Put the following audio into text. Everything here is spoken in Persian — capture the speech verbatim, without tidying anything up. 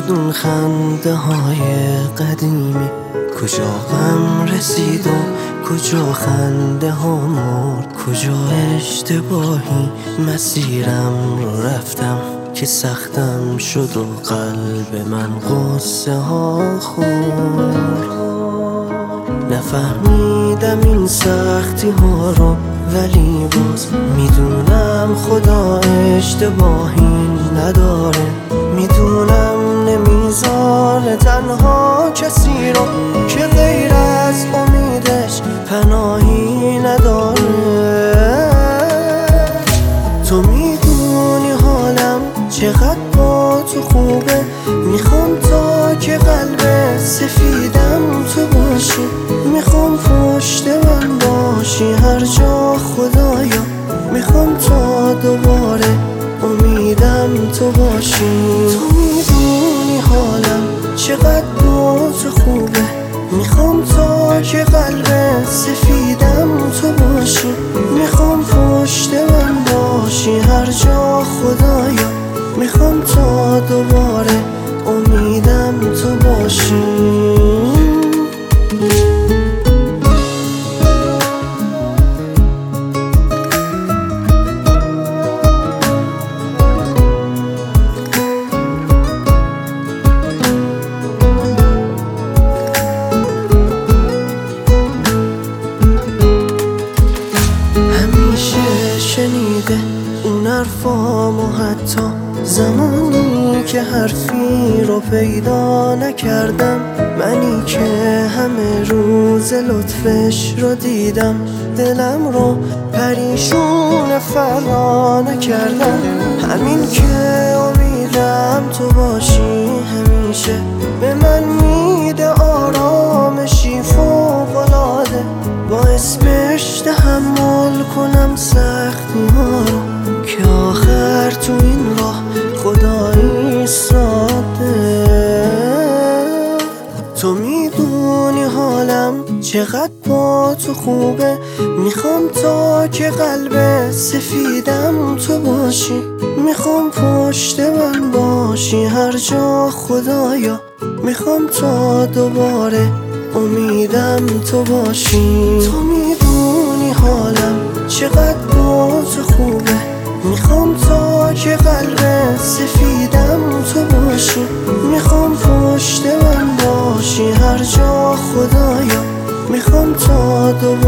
اون خنده های قدیمی، کجا غم رسید و کجا خنده ها مرد، کجا اشتباهی مسیرم رو رفتم که سختم شد و قلب من غصه ها خورد. نفهمیدم این سختی ها رو، ولی باز میدونم خدا اشتباهی نداره، میدونم نمیذاره تنها کسی رو که غیر از امیدش پناهی نداره. تو میدونی حالم چقدر با تو خوبه، میخوام تا که قلب سفیدم تو باشی، میخوام پشت من باشی هر جا خدایا، میخوام تا دوباره امیدم تو باشی. تو میدونی حالم چقدر با تو خوبه، میخوام تا که قلب سفیدم تو باشی، میخوام پشت من باشی هر جا خدایا، میخوام تا دوباره امیدم تو باشی. شنیده اون حرفامو حتی زمانی که حرفی رو پیدا نکردم، منی که همه روز لطفش رو دیدم، دلم رو پریشون فرا نکردم، همین که امیدم تو باشی همیشه به من میده آرامشی فوق‌العاده، باعث بهش تحمل کنم سختی ها رو که آخر تو این راه خدا ایستاده. تو میدونی حالم چقدر با تو خوبه، میخوام تا که قلب سفیدم تو باشی، میخوام پشت من باشی هر جا خدایا، میخوام تا دوباره امیدم تو باشی. تو میدونی حالم چقدر با تو خوبه، میخوام تا که قلب سفیدم تو باشی، میخوام پشت من باشی هر جا خدایا، میخوام تا دوباره